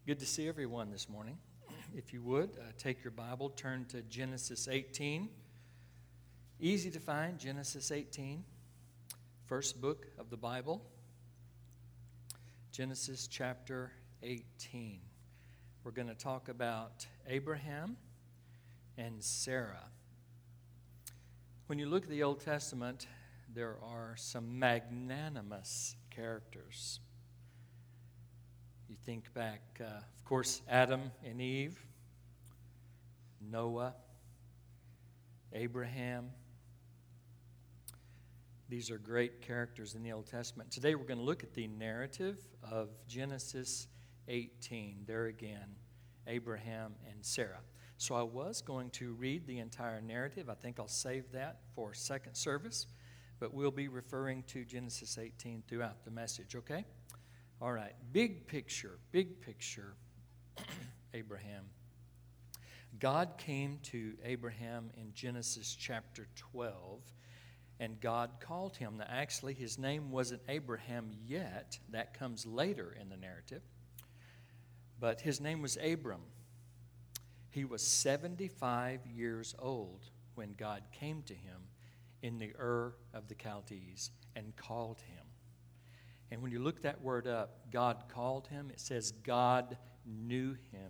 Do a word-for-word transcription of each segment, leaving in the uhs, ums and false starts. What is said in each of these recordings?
Good to see everyone this morning. If you would, uh, take your Bible, turn to Genesis eighteen. Easy to find, Genesis eighteen, first book of the Bible. Genesis chapter eighteen. We're going to talk about Abraham and Sarah. When you look at the Old Testament, there are some magnanimous characters. You think back, uh, of course, Adam and Eve, Noah, Abraham. These are great characters in the Old Testament. Today we're going to look at the narrative of Genesis eighteen. There again, Abraham and Sarah. So I was going to read the entire narrative. I think I'll save that for second service. But we'll be referring to Genesis eighteen throughout the message, okay? All right, big picture, big picture, Abraham. God came to Abraham in Genesis chapter twelve, and God called him. Now, actually, his name wasn't Abraham yet. That comes later in the narrative. But his name was Abram. He was seventy-five years old when God came to him in the Ur of the Chaldees and called him. And when you look that word up, God called him, it says God knew him.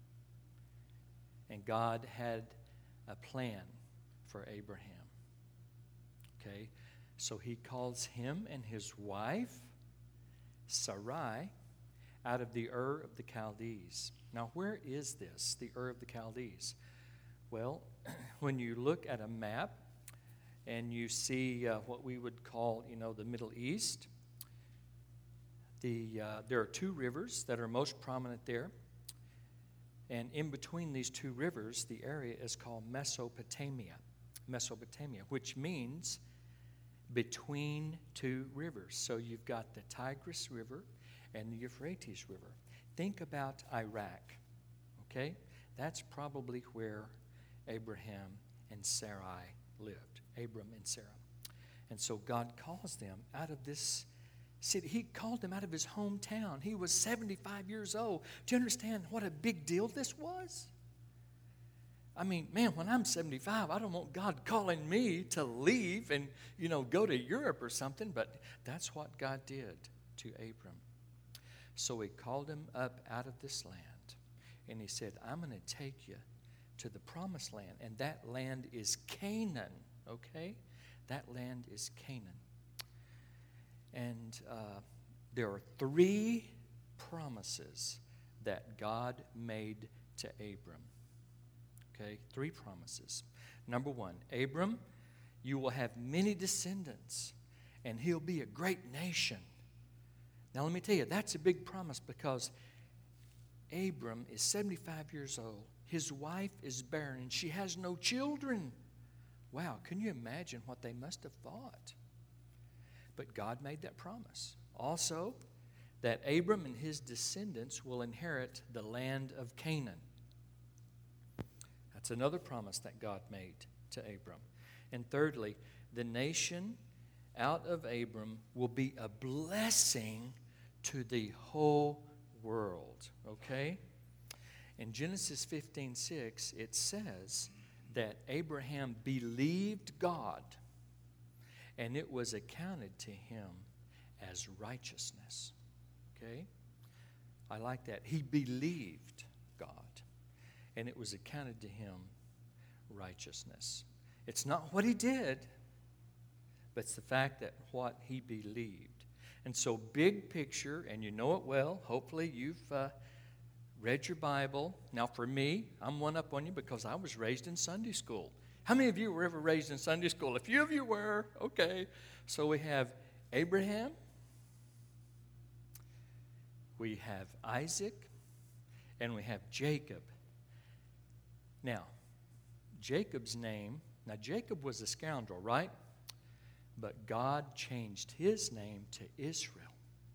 And God had a plan for Abraham. Okay? So he calls him and his wife, Sarai, out of the Ur of the Chaldees. Now, where is this, the Ur of the Chaldees? Well, when you look at a map and you see uh, what we would call, you know, the Middle East, The, uh, there are two rivers that are most prominent there. And in between these two rivers, the area is called Mesopotamia. Mesopotamia, which means between two rivers. So you've got the Tigris River and the Euphrates River. Think about Iraq, okay? That's probably where Abraham and Sarai lived, Abram and Sarah. And so God calls them out of this city. He called him out of his hometown. He was seventy-five years old. Do you understand what a big deal this was? I mean, man, when I'm seventy-five, I don't want God calling me to leave and, you know, go to Europe or something, but that's what God did to Abram. So he called him up out of this land, and he said, I'm going to take you to the promised land, and that land is Canaan, okay? That land is Canaan. And uh, there are three promises that God made to Abram. Okay, three promises. Number one, Abram, you will have many descendants, and he'll be a great nation. Now let me tell you, that's a big promise because Abram is seventy-five years old. His wife is barren, and she has no children. Wow, can you imagine what they must have thought? But God made that promise. Also, that Abram and his descendants will inherit the land of Canaan. That's another promise that God made to Abram. And thirdly, the nation out of Abram will be a blessing to the whole world. Okay? In Genesis fifteen six, it says that Abraham believed God, and it was accounted to him as righteousness. Okay? I like that. He believed God, and it was accounted to him righteousness. It's not what he did, but it's the fact that what he believed. And so big picture, and you know it well. Hopefully you've uh, read your Bible. Now for me, I'm one up on you because I was raised in Sunday school. How many of you were ever raised in Sunday school? A few of you were. Okay. So we have Abraham. We have Isaac. And we have Jacob. Now, Jacob's name, now Jacob was a scoundrel, right? But God changed his name to Israel.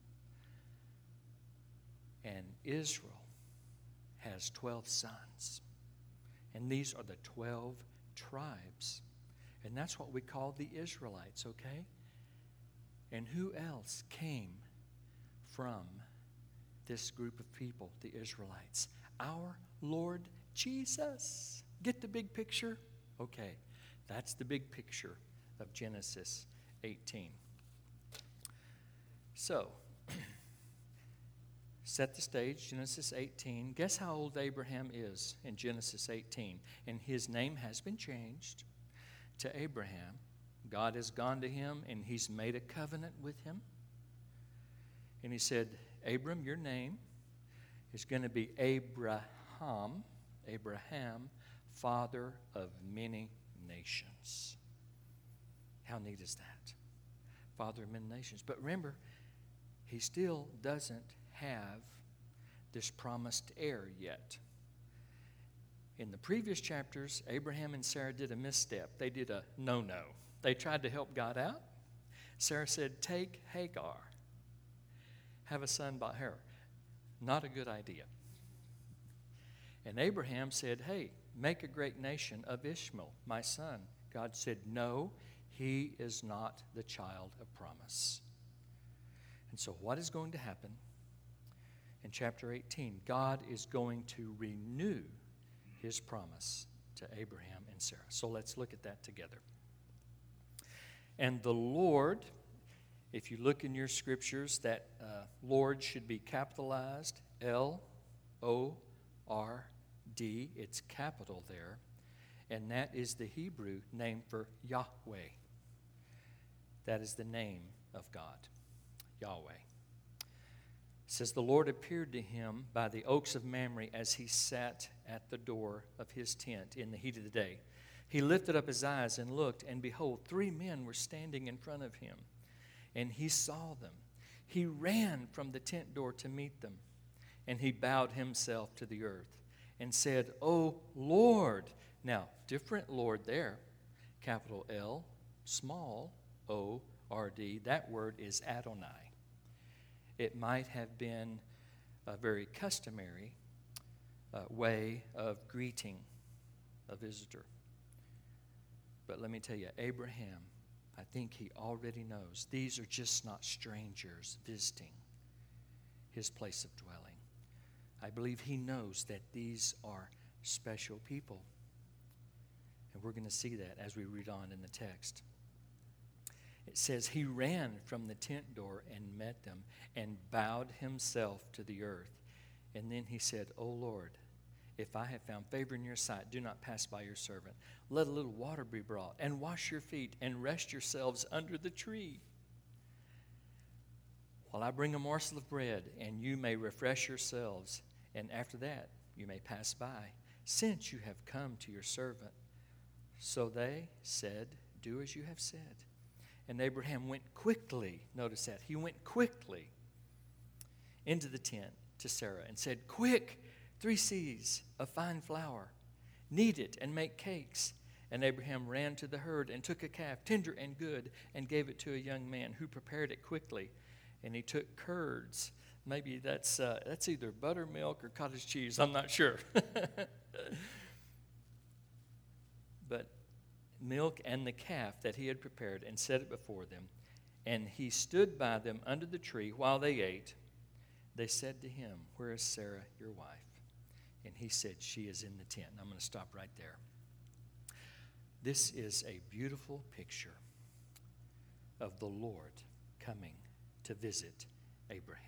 And Israel has twelve sons. And these are the twelve tribes. And that's what we call the Israelites, okay? And who else came from this group of people, the Israelites. Our Lord Jesus. Get the big picture? Okay, that's the big picture of Genesis eighteen. So, set the stage, Genesis eighteen. Guess how old Abraham is in Genesis eighteen? And his name has been changed to Abraham. God has gone to him and he's made a covenant with him. And he said, Abram, your name is going to be Abraham, Abraham, father of many nations. How neat is that? Father of many nations. But remember, he still doesn't have this promised heir yet. In the previous chapters, Abraham and Sarah did a misstep. They did a no-no. They tried to help God out. Sarah said, take Hagar. Have a son by her. Not a good idea. And Abraham said, hey, make a great nation of Ishmael, my son. God said, no, he is not the child of promise. And so what is going to happen in chapter eighteen? God is going to renew his promise to Abraham and Sarah. So let's look at that together. And the Lord, if you look in your scriptures, that uh, Lord should be capitalized, L O R D. It's capital there. And that is the Hebrew name for Yahweh. That is the name of God, Yahweh. It says, the Lord appeared to him by the oaks of Mamre as he sat at the door of his tent in the heat of the day. He lifted up his eyes and looked, and behold, three men were standing in front of him. And he saw them. He ran from the tent door to meet them, and he bowed himself to the earth and said, O Lord. Now, different Lord there, capital L, small O R D. That word is Adonai. It might have been a very customary uh, way of greeting a visitor. But let me tell you, Abraham, I think he already knows these are just not strangers visiting his place of dwelling. I believe he knows that these are special people. And we're going to see that as we read on in the text. It says, he ran from the tent door and met them and bowed himself to the earth. And then he said, O Lord, if I have found favor in your sight, do not pass by your servant. Let a little water be brought, and wash your feet, and rest yourselves under the tree, while I bring a morsel of bread, and you may refresh yourselves, and after that you may pass by, since you have come to your servant. So they said, do as you have said. And Abraham went quickly, notice that, he went quickly into the tent to Sarah and said, quick, three seahs of fine flour, knead it and make cakes. And Abraham ran to the herd and took a calf, tender and good, and gave it to a young man who prepared it quickly. And he took curds. Maybe that's uh, that's either buttermilk or cottage cheese. I'm not sure. But milk and the calf that he had prepared and set it before them. And he stood by them under the tree while they ate. They said to him, where is Sarah, your wife? And he said, she is in the tent. And I'm going to stop right there. This is a beautiful picture of the Lord coming to visit Abraham.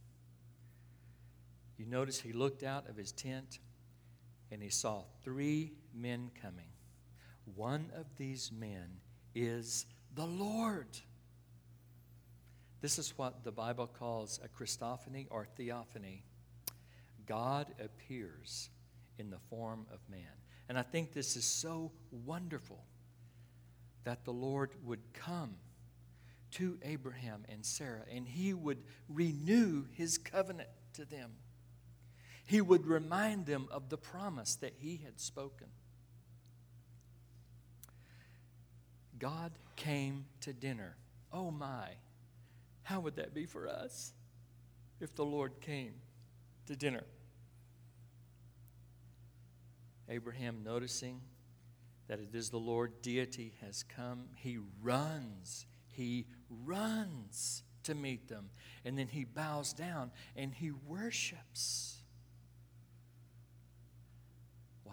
You notice he looked out of his tent and he saw three men coming. One of these men is the Lord. This is what the Bible calls a Christophany or theophany. God appears in the form of man. And I think this is so wonderful that the Lord would come to Abraham and Sarah and he would renew his covenant to them. He would remind them of the promise that he had spoken. God came to dinner. Oh my, how would that be for us if the Lord came to dinner? Abraham, noticing that it is the Lord, deity has come, he runs, he runs to meet them. And then he bows down and he worships. Wow.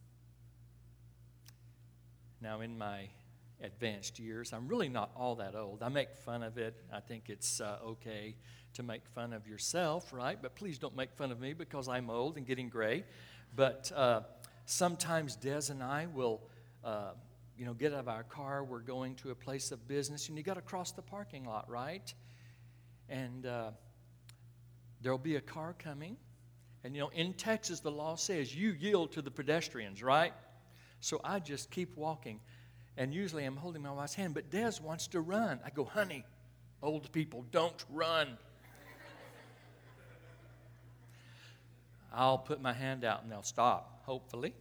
Now, in my advanced years, I'm really not all that old. I make fun of it. I think it's uh, okay to make fun of yourself, right? But please don't make fun of me because I'm old and getting gray. But uh, sometimes Des and I will, uh, you know, get out of our car. We're going to a place of business, and you got to cross the parking lot, right? And uh, there'll be a car coming. And, you know, in Texas, the law says you yield to the pedestrians, right? So I just keep walking. And usually I'm holding my wife's hand, but Des wants to run. I go, honey, old people don't run. I'll put my hand out and they'll stop, hopefully.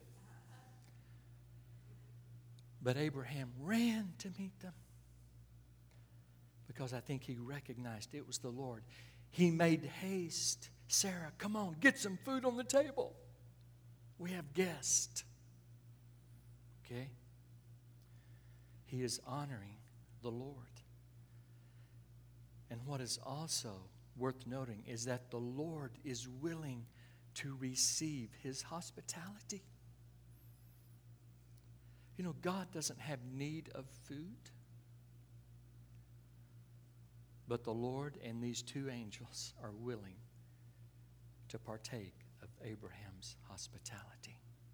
But Abraham ran to meet them because I think he recognized it was the Lord. He made haste. Sarah, come on, get some food on the table. We have guests. Okay? He is honoring the Lord. And what is also worth noting is that the Lord is willing to receive his hospitality. You know, God doesn't have need of food. But the Lord and these two angels are willing to partake of Abraham's hospitality.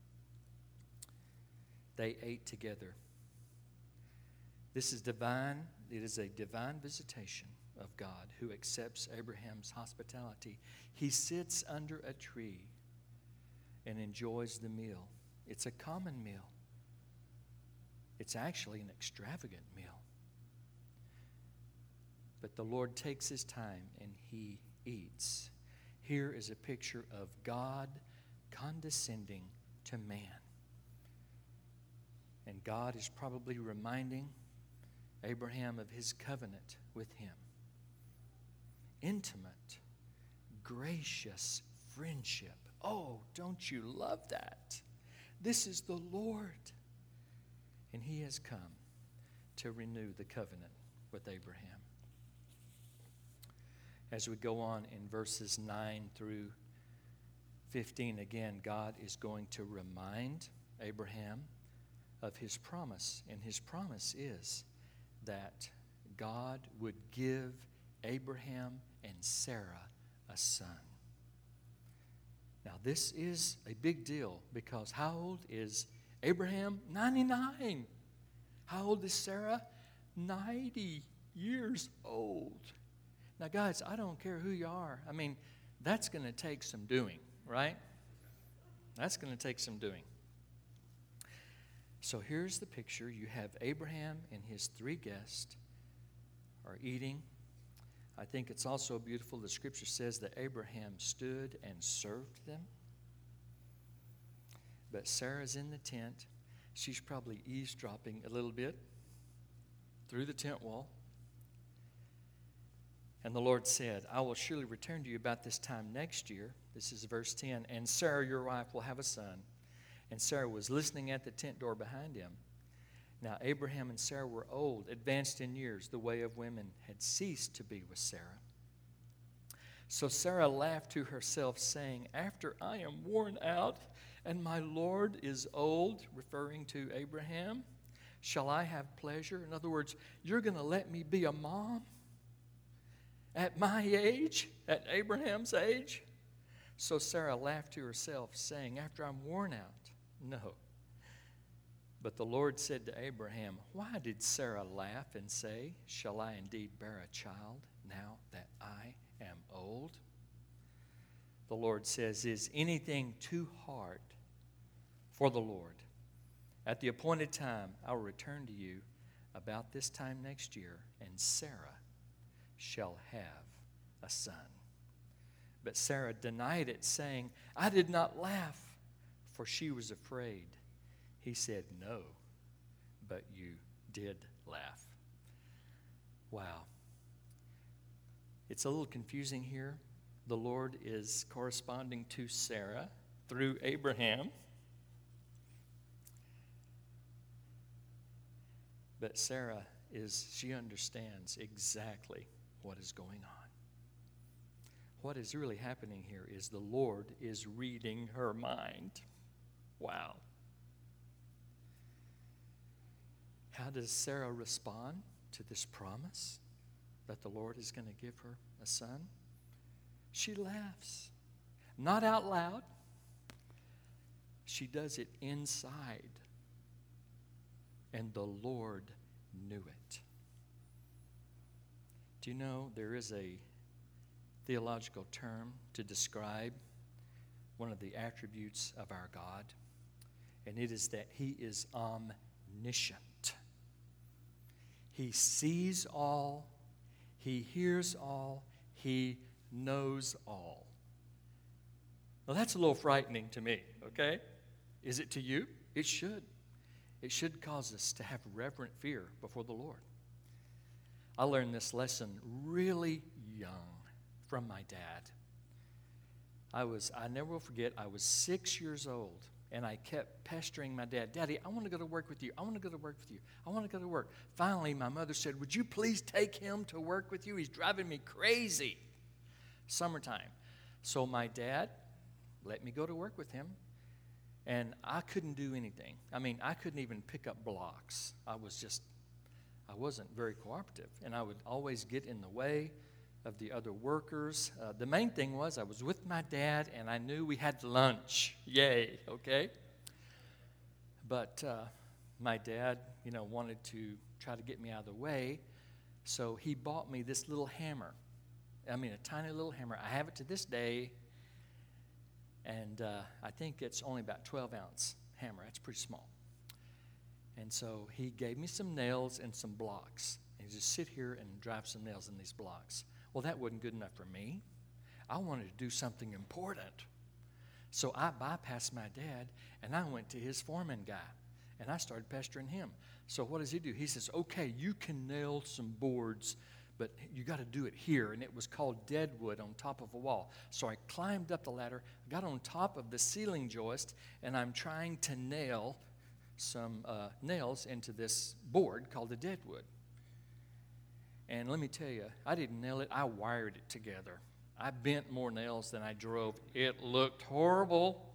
They ate together. This is divine. It is a divine visitation of God who accepts Abraham's hospitality. He sits under a tree and enjoys the meal. It's a common meal. It's actually an extravagant meal. But the Lord takes his time and he eats. Here is a picture of God condescending to man. And God is probably reminding Abraham of his covenant with him. Intimate, gracious friendship. Oh, don't you love that? This is the Lord. And he has come to renew the covenant with Abraham. As we go on in verses nine through fifteen, again, God is going to remind Abraham of his promise. And his promise is that God would give Abraham and Sarah a son. Now, this is a big deal because how old is Abraham? ninety-nine. How old is Sarah? ninety years old. Now, guys, I don't care who you are. I mean, that's going to take some doing, right? That's going to take some doing. So here's the picture. You have Abraham and his three guests are eating. I think it's also beautiful. The scripture says that Abraham stood and served them. But Sarah's in the tent. She's probably eavesdropping a little bit through the tent wall. And the Lord said, I will surely return to you about this time next year. This is verse ten. And Sarah, your wife, will have a son. And Sarah was listening at the tent door behind him. Now Abraham and Sarah were old, advanced in years. The way of women had ceased to be with Sarah. So Sarah laughed to herself, saying, after I am worn out and my Lord is old, referring to Abraham, shall I have pleasure? In other words, you're going to let me be a mom? At my age, at Abraham's age? So Sarah laughed to herself, saying, after I'm worn out, no. But the Lord said to Abraham, why did Sarah laugh and say, shall I indeed bear a child now that I am old? The Lord says, is anything too hard for the Lord? At the appointed time, I will return to you about this time next year, and Sarah shall have a son. But Sarah denied it, saying, I did not laugh, for she was afraid. He said, no, but you did laugh. Wow. It's a little confusing here. The Lord is corresponding to Sarah through Abraham. But Sarah is, she understands exactly what is going on. What is really happening here is the Lord is reading her mind. Wow. How does Sarah respond to this promise that the Lord is going to give her a son? She laughs. Not out loud. She does it inside. And the Lord knew it. Do you know there is a theological term to describe one of the attributes of our God? And it is that He is omniscient. He sees all, He hears all, He knows all. Well, that's a little frightening to me, okay? Is it to you? It should. It should cause us to have reverent fear before the Lord. I learned this lesson really young from my dad. I was, I never will forget, I was six years old, and I kept pestering my dad, Daddy, I want to go to work with you. I want to go to work with you. I want to go to work. Finally, my mother said, would you please take him to work with you? He's driving me crazy. Summertime. So my dad let me go to work with him, and I couldn't do anything. I mean, I couldn't even pick up blocks. I was just, I wasn't very cooperative, and I would always get in the way of the other workers. Uh, the main thing was I was with my dad, and I knew we had lunch. Yay, okay? But uh, my dad, you know, wanted to try to get me out of the way, so he bought me this little hammer. I mean, a tiny little hammer. I have it to this day, and uh, I think it's only about twelve ounce hammer. It's pretty small. And so he gave me some nails and some blocks. And he just sit here and drive some nails in these blocks. Well, that wasn't good enough for me. I wanted to do something important. So I bypassed my dad, and I went to his foreman guy, and I started pestering him. So what does he do? He says, okay, you can nail some boards, but you got to do it here. And it was called deadwood on top of a wall. So I climbed up the ladder, got on top of the ceiling joist, and I'm trying to nail some uh, nails into this board called the deadwood. And let me tell you, I didn't nail it. I wired it together. I bent more nails than I drove. It looked horrible.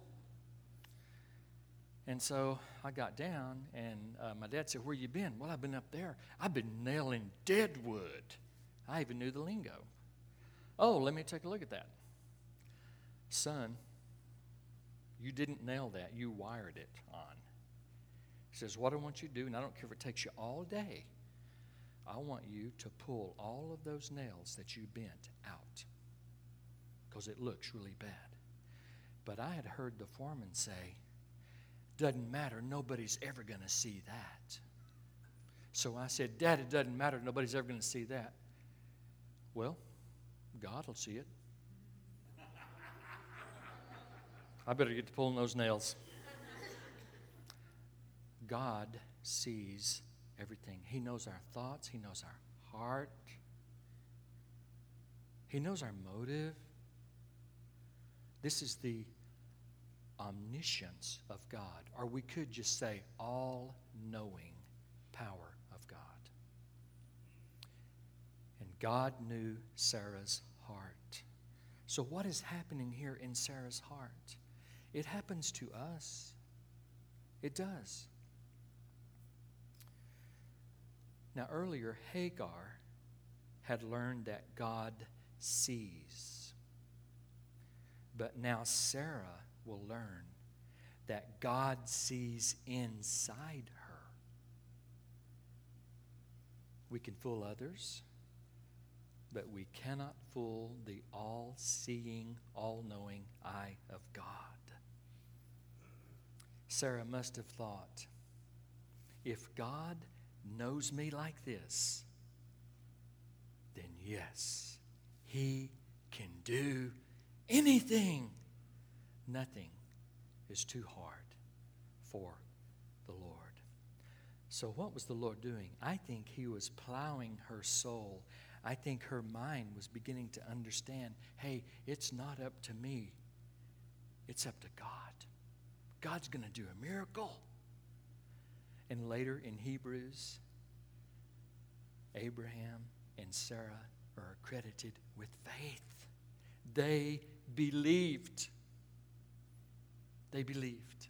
And so I got down, and uh, my dad said, where you been? Well, I've been up there. I've been nailing deadwood. I even knew the lingo. Oh, let me take a look at that. Son, you didn't nail that. You wired it on. He says, what I want you to do, and I don't care if it takes you all day, I want you to pull all of those nails that you bent out because it looks really bad. But I had heard the foreman say, doesn't matter, nobody's ever going to see that. So I said, Dad, it doesn't matter, nobody's ever going to see that. Well, God will see it. I better get to pulling those nails. God sees everything. He knows our thoughts. He knows our heart. He knows our motive. This is the omniscience of God, or we could just say all-knowing power of God. And God knew Sarah's heart. So what is happening here in Sarah's heart? It happens to us. It does. Now, earlier, Hagar had learned that God sees. But now Sarah will learn that God sees inside her. We can fool others, but we cannot fool the all-seeing, all-knowing eye of God. Sarah must have thought, if God knows me like this, then yes, He can do anything. Nothing is too hard for the Lord. So what was the Lord doing? I think He was plowing her soul. I think her mind was beginning to understand, hey, it's not up to me. It's up to God. God's going to do a miracle. And later in Hebrews, Abraham and Sarah are accredited with faith. They believed. They believed.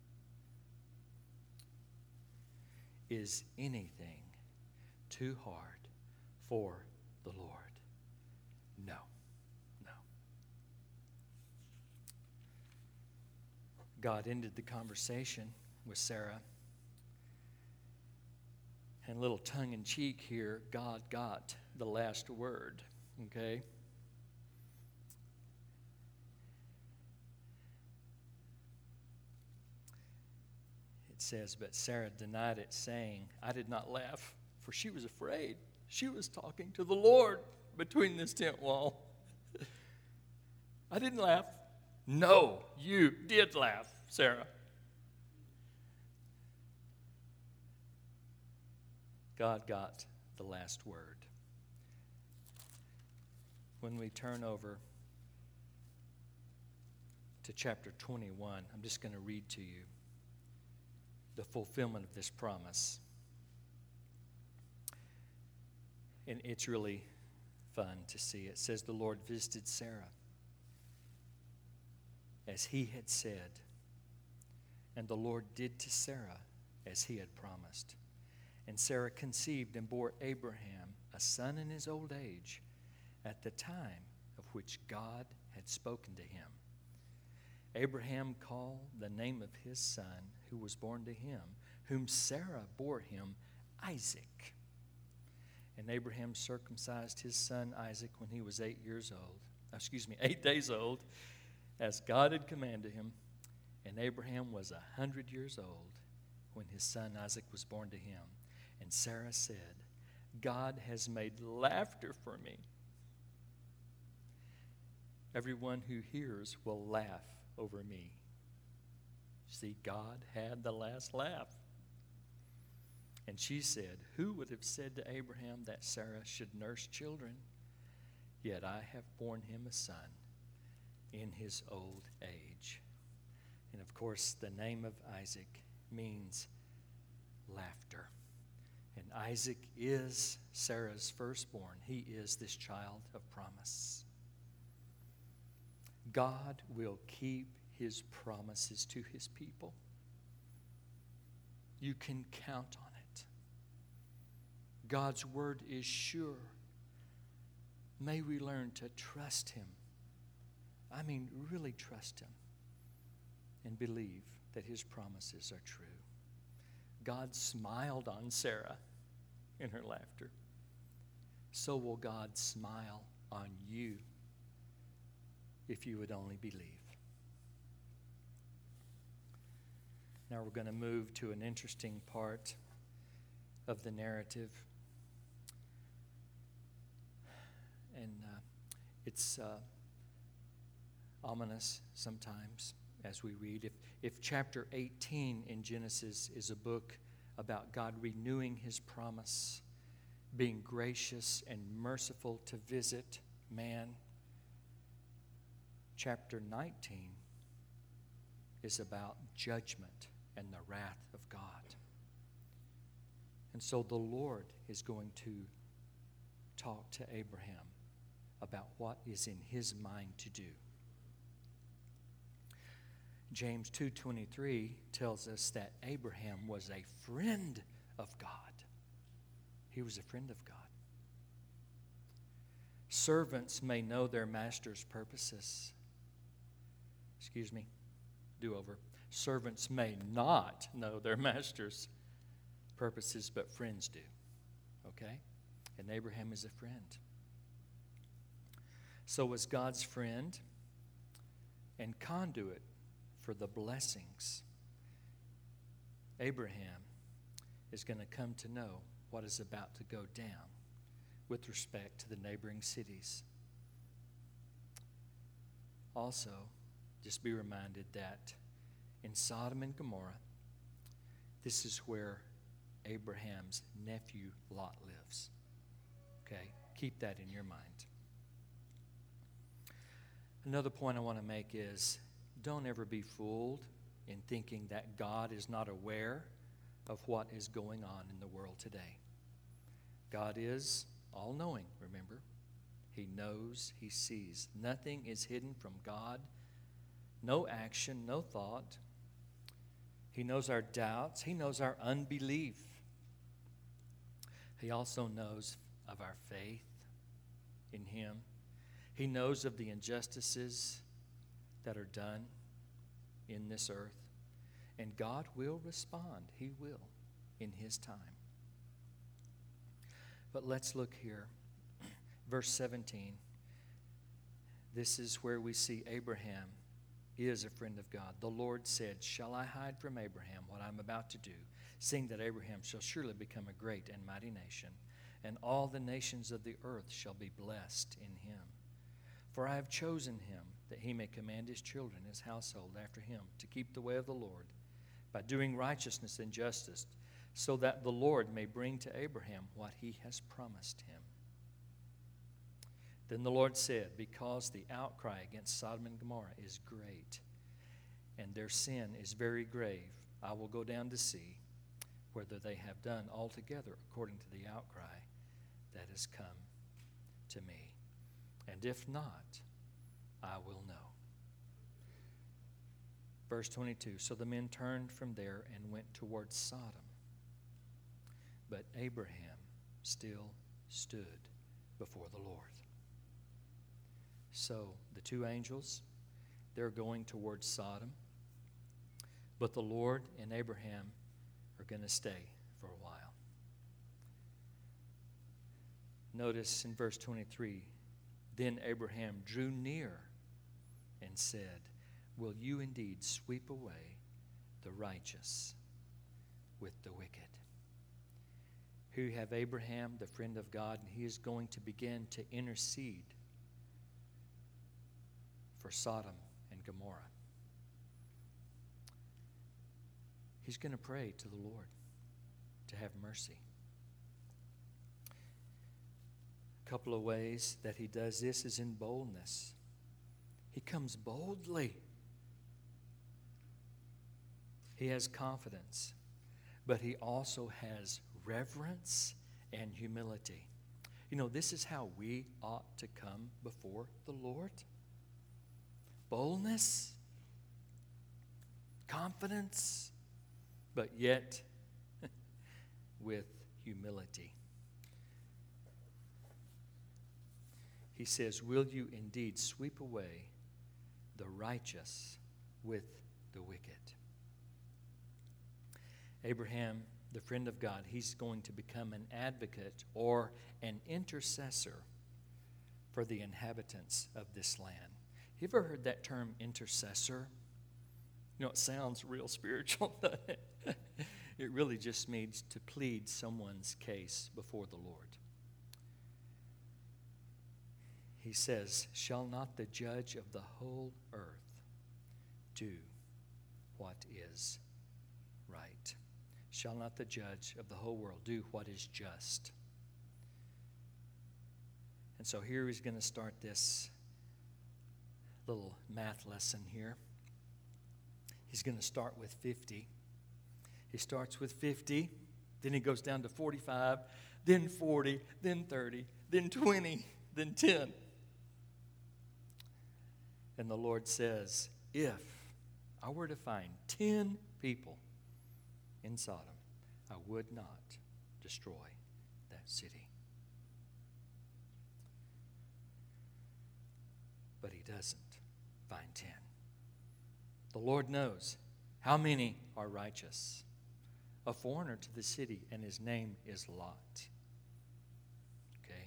Is anything too hard for the Lord? No. No. God ended the conversation with Sarah. And a little tongue-in-cheek here, God got the last word, okay? It says, but Sarah denied it, saying, I did not laugh, for she was afraid. She was talking to the Lord between this tent wall. I didn't laugh. No, you did laugh, Sarah. God got the last word. When we turn over to chapter twenty-one, I'm just going to read to you the fulfillment of this promise. And it's really fun to see. It says, the Lord visited Sarah as he had said, and the Lord did to Sarah as he had promised. And Sarah conceived and bore Abraham a son in his old age, at the time of which God had spoken to him. Abraham called the name of his son who was born to him, whom Sarah bore him, Isaac. And Abraham circumcised his son Isaac when he was eight years old, excuse me, eight days old, as God had commanded him. And Abraham was a hundred years old when his son Isaac was born to him. And Sarah said, God has made laughter for me. Everyone who hears will laugh over me. See, God had the last laugh. And she said, who would have said to Abraham that Sarah should nurse children? Yet I have borne him a son in his old age. And of course, the name of Isaac means laughter. And Isaac is Sarah's firstborn. He is this child of promise. God will keep his promises to his people. You can count on it. God's word is sure. May we learn to trust him. I mean, really trust him and believe that his promises are true. God smiled on Sarah in her laughter. So will God smile on you if you would only believe. Now we're going to move to an interesting part of the narrative. And uh, it's uh, ominous sometimes as we read. If, if chapter eighteen in Genesis is a book about God renewing his promise, being gracious and merciful to visit man, chapter nineteen is about judgment and the wrath of God. And so the Lord is going to talk to Abraham about what is in his mind to do. James two twenty-three tells us that Abraham was a friend of God. He was a friend of God. Servants may know their master's purposes. Excuse me, do over. Servants may not know their master's purposes, but friends do. Okay? And Abraham is a friend. So was God's friend and conduit for the blessings. Abraham is going to come to know what is about to go down with respect to the neighboring cities. Also, just be reminded that in Sodom and Gomorrah, this is where Abraham's nephew Lot lives. Okay? Keep that in your mind. Another point I want to make is don't ever be fooled in thinking that God is not aware of what is going on in the world today. God is all-knowing, remember? He knows, He sees. Nothing is hidden from God. No action, no thought. He knows our doubts. He knows our unbelief. He also knows of our faith in Him. He knows of the injustices that are done in this earth. And God will respond. He will in His time. But let's look here. Verse seventeen. This is where we see Abraham is a friend of God. The Lord said, "Shall I hide from Abraham what I'm about to do, seeing that Abraham shall surely become a great and mighty nation, and all the nations of the earth shall be blessed in him? For I have chosen him, that he may command his children, his household after him, to keep the way of the Lord, by doing righteousness and justice, so that the Lord may bring to Abraham what he has promised him." Then the Lord said, "Because the outcry against Sodom and Gomorrah is great, and their sin is very grave, I will go down to see whether they have done altogether according to the outcry that has come to me. And if not, I will know." Verse twenty-two, so the men turned from there and went towards Sodom. But Abraham still stood before the Lord. So the two angels, they're going towards Sodom. But the Lord and Abraham are going to stay for a while. Notice in verse twenty-three, then Abraham drew near and said, "Will you indeed sweep away the righteous with the wicked?" Here you have Abraham, the friend of God, and he is going to begin to intercede for Sodom and Gomorrah. He's going to pray to the Lord to have mercy. A couple of ways that he does this is in boldness. He comes boldly. He has confidence, but he also has reverence and humility. You know, this is how we ought to come before the Lord. Boldness, confidence, but yet with humility. He says, "Will you indeed sweep away the righteous with the wicked?" Abraham, the friend of God, he's going to become an advocate or an intercessor for the inhabitants of this land. You ever heard that term, intercessor? You know, it sounds real spiritual, doesn't it? It really just means to plead someone's case before the Lord. He says, "Shall not the judge of the whole earth do what is right? Shall not the judge of the whole world do what is just?" And so here he's going to start this little math lesson here. He's going to start with fifty. He starts with fifty, then he goes down to forty-five, then forty, then thirty, then twenty, then ten. And the Lord says, if I were to find ten people in Sodom, I would not destroy that city. But he doesn't find ten. The Lord knows how many are righteous. A foreigner to the city, and his name is Lot. Okay?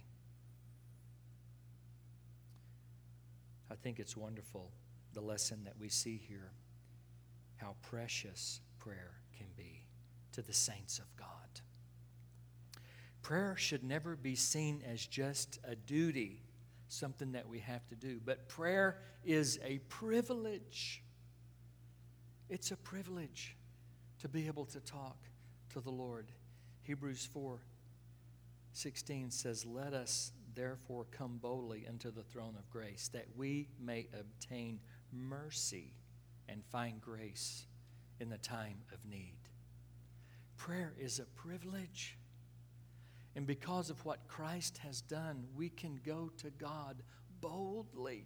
I think it's wonderful, the lesson that we see here, how precious prayer can be to the saints of God. Prayer should never be seen as just a duty, something that we have to do, but prayer is a privilege. It's a privilege to be able to talk to the Lord. Hebrews four sixteen says, "Let us therefore come boldly into the throne of grace, that we may obtain mercy and find grace in the time of need." Prayer is a privilege. And because of what Christ has done, we can go to God boldly,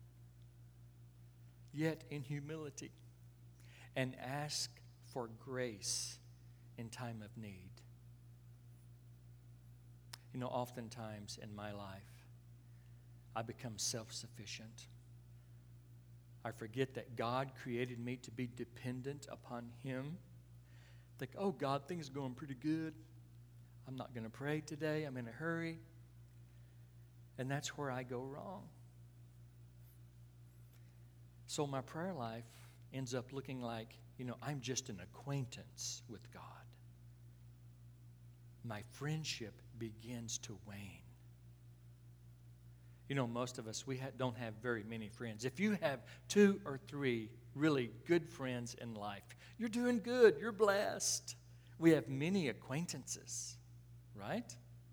yet in humility, and ask for grace in time of need. You know, oftentimes in my life, I become self-sufficient. I forget that God created me to be dependent upon Him. Think, oh God, things are going pretty good. I'm not going to pray today. I'm in a hurry. And that's where I go wrong. So my prayer life ends up looking like, you know, I'm just an acquaintance with God. My friendship begins to wane. You know, most of us, we ha- don't have very many friends. If you have two or three really good friends in life, you're doing good. You're blessed. We have many acquaintances, right?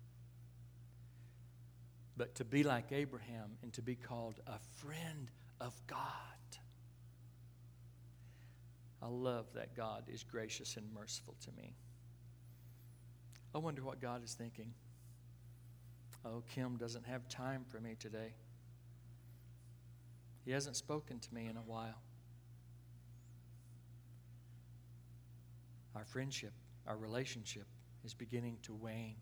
But to be like Abraham and to be called a friend of God. I love that God is gracious and merciful to me. I wonder what God is thinking. Oh, Kim doesn't have time for me today. He hasn't spoken to me in a while. Our friendship, our relationship is beginning to wane.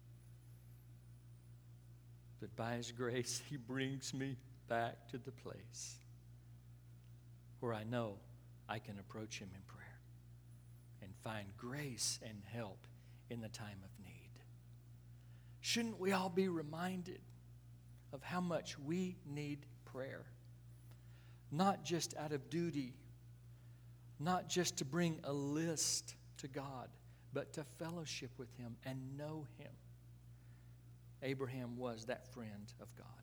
But by His grace, He brings me back to the place where I know I can approach Him in prayer and find grace and help in the time of need. Shouldn't we all be reminded of how much we need prayer? Not just out of duty, not just to bring a list to God, but to fellowship with Him and know Him. Abraham was that friend of God.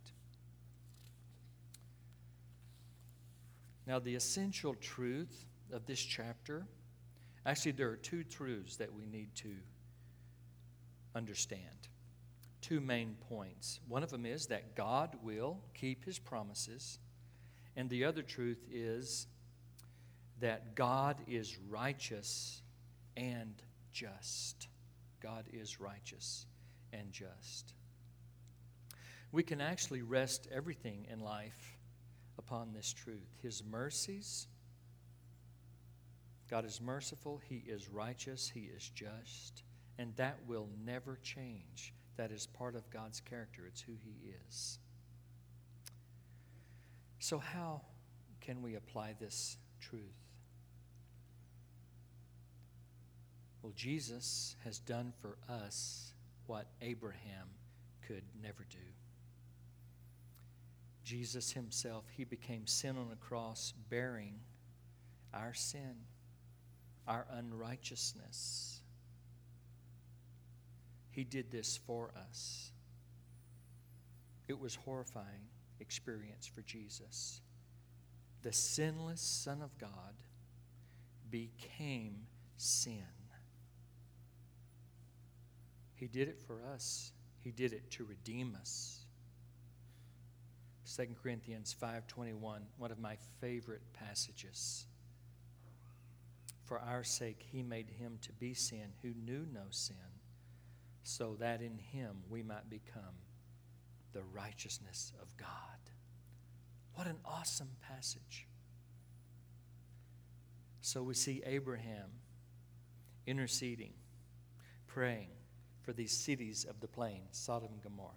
Now, the essential truth of this chapter, actually, there are two truths that we need to understand. Two main points. One of them is that God will keep His promises, and the other truth is that God is righteous and just. God is righteous and just. We can actually rest everything in life upon this truth. His mercies, God is merciful, He is righteous, He is just, and that will never change. That is part of God's character. It's who He is. So how can we apply this truth? Well, Jesus has done for us what Abraham could never do. Jesus Himself, He became sin on a cross, bearing our sin, our unrighteousness. He did this for us. It was a horrifying experience for Jesus. The sinless Son of God became sin. He did it for us. He did it to redeem us. Second Corinthians five twenty-one, one of my favorite passages. For our sake He made Him to be sin who knew no sin, so that in Him we might become the righteousness of God. What an awesome passage. So we see Abraham interceding, praying for these cities of the plain, Sodom and Gomorrah.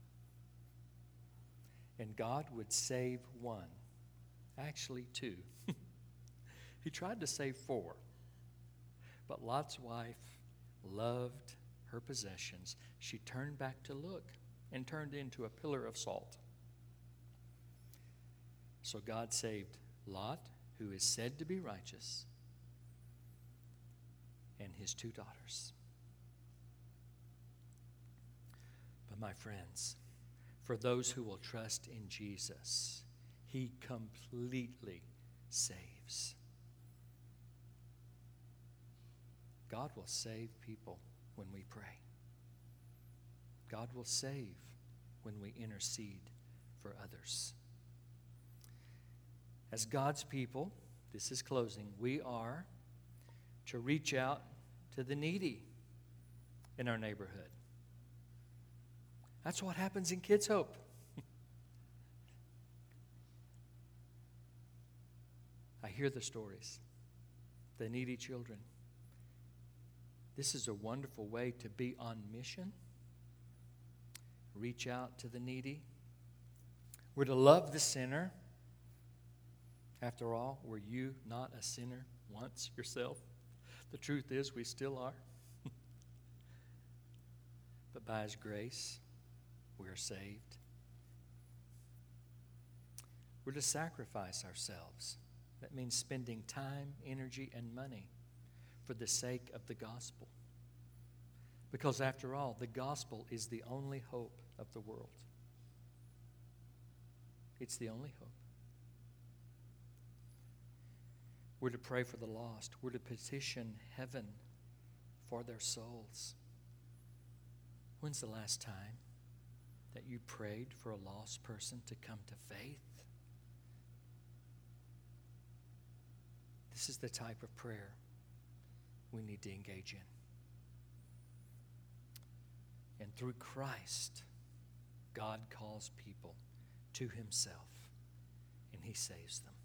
And God would save one, actually two. He tried to save four, but Lot's wife loved her possessions. She turned back to look and turned into a pillar of salt. So God saved Lot, who is said to be righteous, and his two daughters. But my friends, for those who will trust in Jesus, He completely saves. God will save people when we pray. God will save when we intercede for others. As God's people, this is closing, we are to reach out to the needy in our neighborhood. That's what happens in Kids Hope. I hear the stories. The needy children. This is a wonderful way to be on mission. Reach out to the needy. We're to love the sinner. After all, were you not a sinner once yourself? The truth is, we still are. But by His grace, we are saved. We're to sacrifice ourselves. That means spending time, energy, and money for the sake of the gospel. Because after all, the gospel is the only hope of the world. It's the only hope. We're to pray for the lost. We're to petition heaven for their souls. When's the last time that you prayed for a lost person to come to faith? This is the type of prayer we need to engage in. And through Christ, God calls people to Himself, and He saves them.